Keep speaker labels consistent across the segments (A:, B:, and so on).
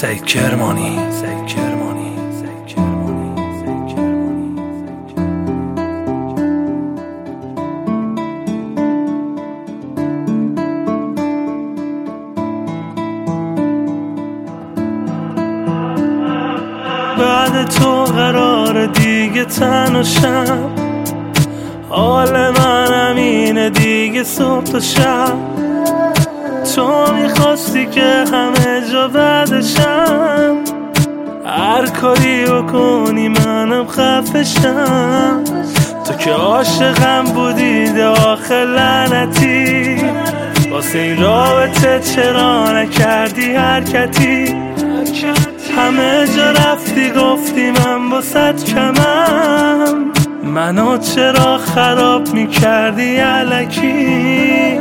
A: سعید کرمانی. بعد تو قرار دیگه تنهاشم، حال من همینه دیگه صبح تا شب. تو میخواستی که همه جا بعدشم، هر کاری بکنی منم خفشم. تو که عاشقم بودی داخل لعنتی، واسه این رابطه چرا نکردی حرکتی؟ همه جا رفتی گفتی من باست کمم، منو چرا خراب میکردی الکی؟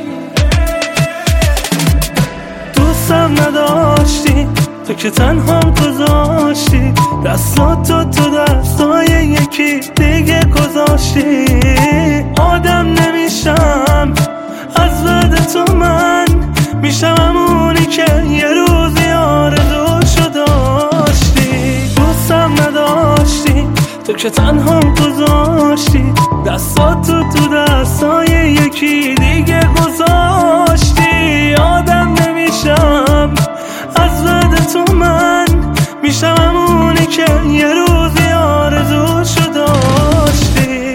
A: دوستم نداشتی تو که تنهام گذاشتی، دستاتو تو دستای یکی دیگه گذاشتی. آدم نمیشم از بعد تو، من میشم همونی که یه روزی آرزوشو داشتی. دوستم نداشتی تو که تنهام گذاشتی، دستاتو تو دستای یکی دیگه گذاشتی. آدم نمیشم از بعد تو، من میشم همونی که یه روزی آرزوشو داشتی.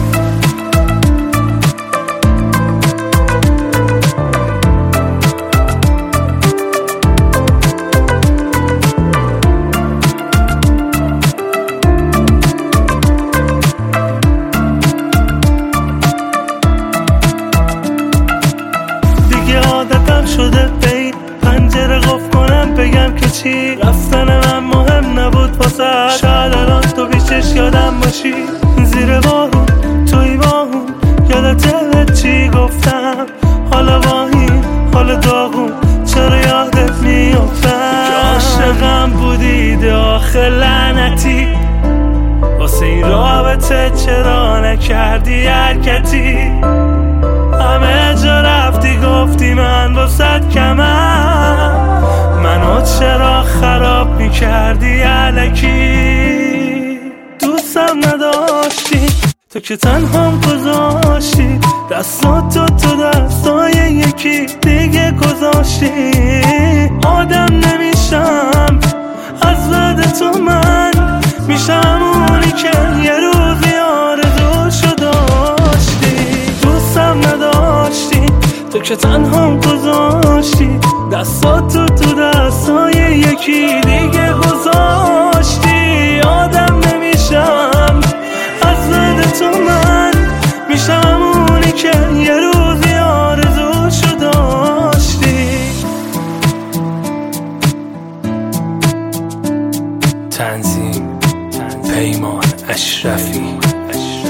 A: عادتم شده بین پنجره قفل کنم بگم که چی، رفتن من مهم نبود واسه. شاید الان تو بیشش یادم باشی، زیر بارون توی باهون یادت چی گفتم. حالا واهیم حالا داغون چرا یادت میافتم؟ که عاشقم بودی داخل لعنتی، واسه این رابطه چرا نکردی حرکتی؟ همه جا رفتی گفتی من باست کمم، منو چرا خراب میکردی الکی؟ دوستم نداشتی تو که تنهام گذاشتی، دستاتو تو دستای یکی دیگه گذاشتی. آدم نمیشم از بعد تو، من میشم همونی که یه روزی آرزوشو داشتی. دوستم نداشتی تو که تنهام گذاشتی، دستاتو تو دستای یکی دیگه گذاشتی. آدم نمیشم از بعد تو، من میشم همونی که یه روزی آرزوشو داشتی.
B: تنظیم پیمان اشرفی.